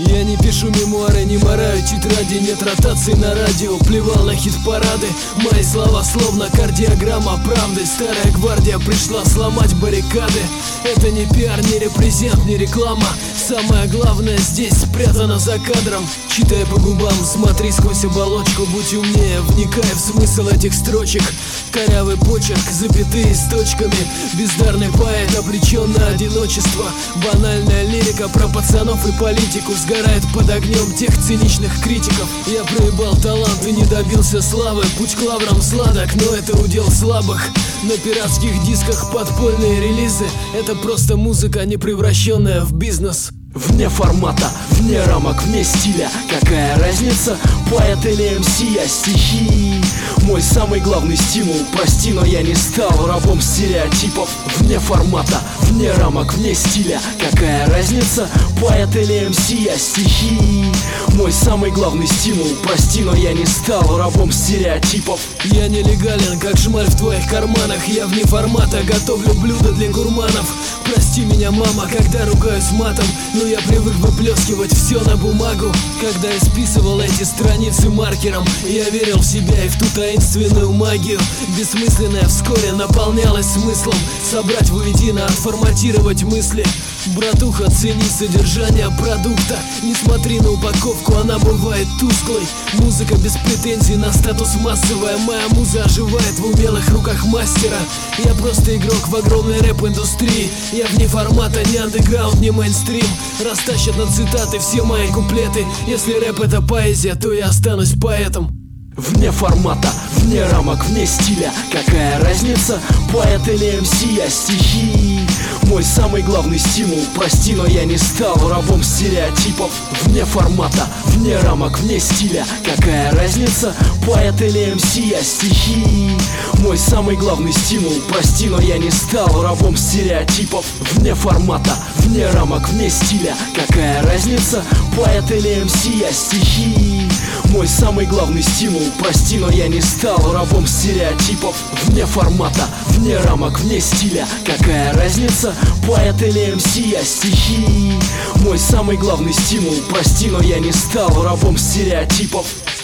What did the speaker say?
Я не пишу мемуары, не мораю тетради, нет ротации на радио, плевал на хит-парады. Мои слова словно кардиограмма правды. Старая гвардия пришла сломать баррикады. Это не пиар, не репрезент, не реклама. Самое главное здесь спрятано за кадром. Читай по губам, смотри сквозь оболочку. Будь умнее, вникай в смысл этих строчек. Корявый почерк, запятые с точками. Бездарный поэт обречен на одиночество. Банальная лирика про пацанов и политику сгорает под огнем тех циничных критиков. Я проебал талант и не добился славы. Путь к лаврам сладок, но это удел слабых. На пиратских дисках подпольные релизы. Это просто музыка, не превращенная в бизнес. Вне формата, вне рамок, вне стиля. Какая разница, поэт или МС, я стихи. Мой самый главный стимул, прости, но я не стал рабом стереотипов. Вне формата, вне рамок, вне стиля. Какая разница, поэт или МС, я стихи. Мой самый главный стимул, прости, но я не стал рабом стереотипов. Я нелегален, как шмаль в твоих карманах. Я вне формата, готовлю блюда для гурманов. Прости меня, мама, когда ругаюсь матом, но я привык выплескивать все на бумагу. Когда я списывал эти страницы маркером, я верил в себя и в ту таинственную магию. Бессмысленная вскоре наполнялась смыслом. Собрать воедино, отформатировать мысли. Братуха, цени содержание продукта. Не смотри на упаковку, она бывает тусклой. Музыка без претензий на статус массовая. Моя муза оживает в умелых руках мастера. Я просто игрок в огромной рэп-индустрии. Я вне формата, не андеграунд, не мейнстрим. Растащат на цитаты все мои куплеты. Если рэп это поэзия, то я останусь поэтом. Вне формата, вне рамок, вне стиля. Какая разница, поэт или МС, я стихи. Мой самый главный стимул, прости, но я не стал рабом стереотипов. Вне формата, вне рамок, вне стиля. Какая разница, поэт или МС, я стихи. Мой самый главный стимул, прости, но я не стал рабом стереотипов. Вне формата, вне рамок, вне стиля. Какая разница, поэт или МС, я стихи. Мой самый главный стимул, прости, но я не стал рабом стереотипов. Вне формата, вне рамок, вне стиля. Какая разница, поэт или МС, я стихи. Мой самый главный стимул, прости, но я не стал рабом стереотипов.